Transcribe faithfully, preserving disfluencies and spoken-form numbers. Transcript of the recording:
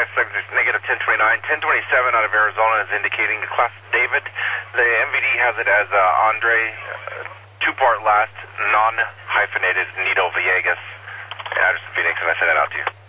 Vegas, negative ten twenty-nine. ten twenty-seven out of Arizona is indicating the class David. The M V D has it as uh, Andre, uh, two-part last, non-hyphenated Nito Villegas. And address in Phoenix, and I sent that out to you.